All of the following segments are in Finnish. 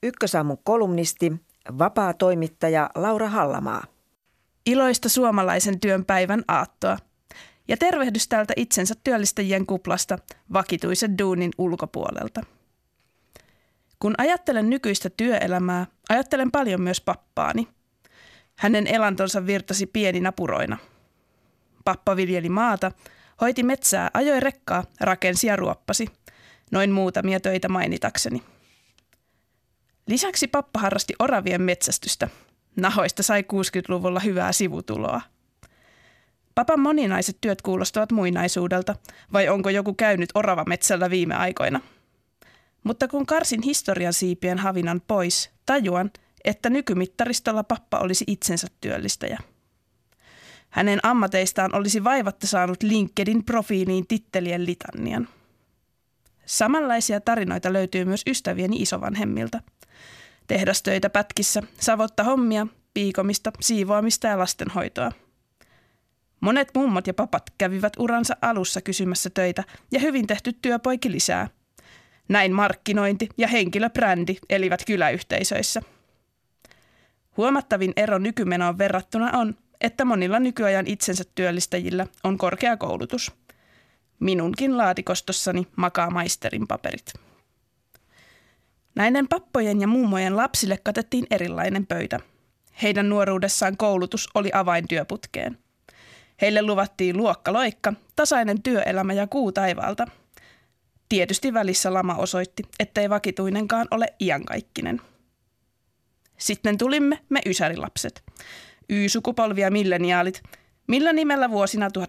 Ykkösaamun kolumnisti, vapaa toimittaja Laura Hallamaa. Iloista suomalaisen työn päivän aattoa ja tervehdys täältä itsensä työllistäjien kuplasta vakituisen duunin ulkopuolelta. Kun ajattelen nykyistä työelämää, ajattelen paljon myös pappaani. Hänen elantonsa virtasi pieninä puroina. Pappa viljeli maata, hoiti metsää, ajoi rekkaa, rakensi ja ruoppasi. Noin muutamia töitä mainitakseni. Lisäksi pappa harrasti oravien metsästystä. Nahoista sai 60-luvulla hyvää sivutuloa. Papan moninaiset työt kuulostavat muinaisuudelta, vai onko joku käynyt oravametsällä viime aikoina? Mutta kun karsin historian siipien havinan pois, tajuan, että nykymittaristolla pappa olisi itsensä työllistäjä. Hänen ammateistaan olisi vaivatta saanut LinkedIn profiiliin tittelien litannian. Samanlaisia tarinoita löytyy myös ystävieni isovanhemmilta. Tehdastöitä pätkissä, savotta hommia, piikomista, siivoamista ja lastenhoitoa. Monet mummot ja papat kävivät uransa alussa kysymässä töitä ja hyvin tehty työ poiki lisää. Näin markkinointi ja henkilöbrändi elivät kyläyhteisöissä. Huomattavin ero nykymenoon verrattuna on, että monilla nykyajan itsensä työllistäjillä on korkea koulutus. Minunkin laatikostossani makaa maisterin paperit. Näiden pappojen ja mummojen lapsille katettiin erilainen pöytä. Heidän nuoruudessaan koulutus oli avain työputkeen. Heille luvattiin luokkaloikka, tasainen työelämä ja kuu taivaalta. Tietysti välissä lama osoitti, ettei vakituinenkaan ole iänkaikkinen. Sitten tulimme me ysärilapset. Y-sukupolvi ja milleniaalit, millä nimellä vuosina 1980-1995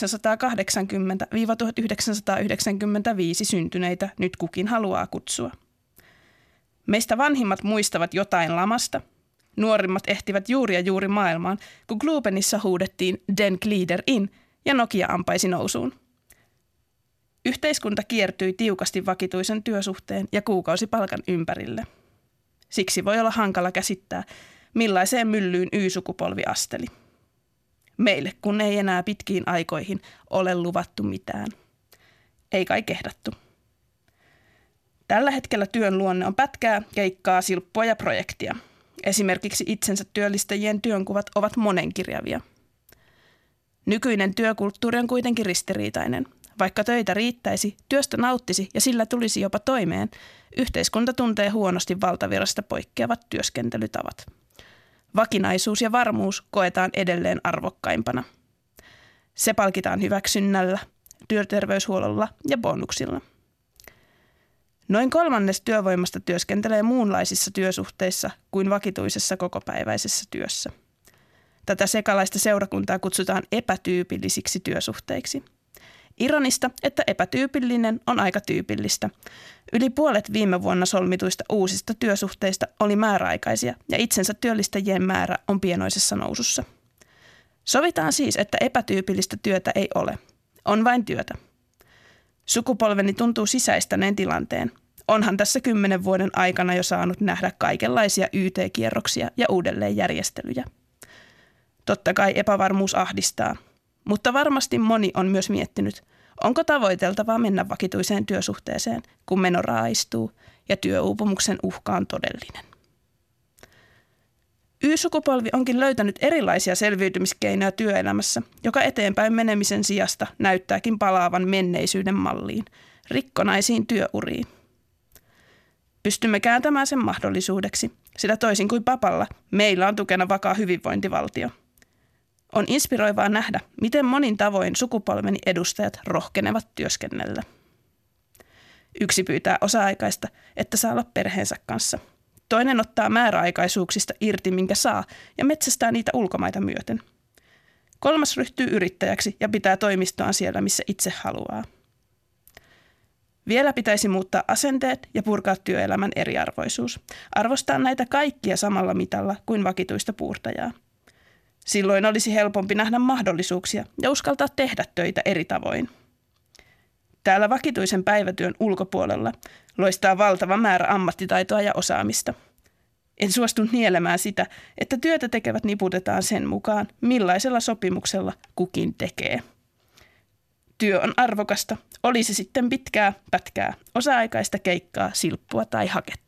syntyneitä nyt kukin haluaa kutsua. Meistä vanhimmat muistavat jotain lamasta. Nuorimmat ehtivät juuri maailmaan, kun Globenissa huudettiin Den glider in ja Nokia ampaisi nousuun. Yhteiskunta kiertyi tiukasti vakituisen työsuhteen ja kuukausipalkan ympärille. Siksi voi olla hankala käsittää, millaiseen myllyyn Y-sukupolvi asteli. Meille kun ei enää pitkiin aikoihin ole luvattu mitään. Ei kai kehdattu. Tällä hetkellä työn luonne on pätkää, keikkaa, silppua ja projektia. Esimerkiksi itsensä työllistäjien työnkuvat ovat monenkirjavia. Nykyinen työkulttuuri on kuitenkin ristiriitainen. Vaikka töitä riittäisi, työstä nauttisi ja sillä tulisi jopa toimeen, yhteiskunta tuntee huonosti valtavirrasta poikkeavat työskentelytavat. Vakinaisuus ja varmuus koetaan edelleen arvokkaimpana. Se palkitaan hyväksynnällä, työterveyshuollolla ja bonuksilla. Noin 1/3 työvoimasta työskentelee muunlaisissa työsuhteissa kuin vakituisessa kokopäiväisessä työssä. Tätä sekalaista seurakuntaa kutsutaan epätyypillisiksi työsuhteiksi. Ironista, että epätyypillinen on aika tyypillistä. Yli puolet viime vuonna solmituista uusista työsuhteista oli määräaikaisia ja itsensä työllistäjien määrä on pienoisessa nousussa. Sovitaan siis, että epätyypillistä työtä ei ole. On vain työtä. Sukupolveni tuntuu sisäistäneen tilanteen. Onhan tässä 10 vuoden aikana jo saanut nähdä kaikenlaisia YT-kierroksia ja uudelleenjärjestelyjä. Totta kai epävarmuus ahdistaa, mutta varmasti moni on myös miettinyt, onko tavoiteltavaa mennä vakituiseen työsuhteeseen, kun meno raaistuu ja työuupumuksen uhka on todellinen. Y-sukupolvi onkin löytänyt erilaisia selviytymiskeinoja työelämässä, joka eteenpäin menemisen sijasta näyttääkin palaavan menneisyyden malliin, rikkonaisiin työuriin. Pystymme kääntämään sen mahdollisuudeksi, sillä toisin kuin papalla, meillä on tukena vakaa hyvinvointivaltio. On inspiroivaa nähdä, miten monin tavoin sukupolveni edustajat rohkenevat työskennellä. Yksi pyytää osa-aikaista, että saa olla perheensä kanssa. Toinen ottaa määräaikaisuuksista irti, minkä saa, ja metsästää niitä ulkomaita myöten. 3. ryhtyy yrittäjäksi ja pitää toimistoaan siellä, missä itse haluaa. Vielä pitäisi muuttaa asenteet ja purkaa työelämän eriarvoisuus. Arvostaa näitä kaikkia samalla mitalla kuin vakituista puurtajaa. Silloin olisi helpompi nähdä mahdollisuuksia ja uskaltaa tehdä töitä eri tavoin. Täällä vakituisen päivätyön ulkopuolella loistaa valtava määrä ammattitaitoa ja osaamista. En suostunut nielemään sitä, että työtä tekevät niputetaan sen mukaan, millaisella sopimuksella kukin tekee. Työ on arvokasta, oli se sitten pitkää, pätkää, osa-aikaista keikkaa, silppua tai haketta.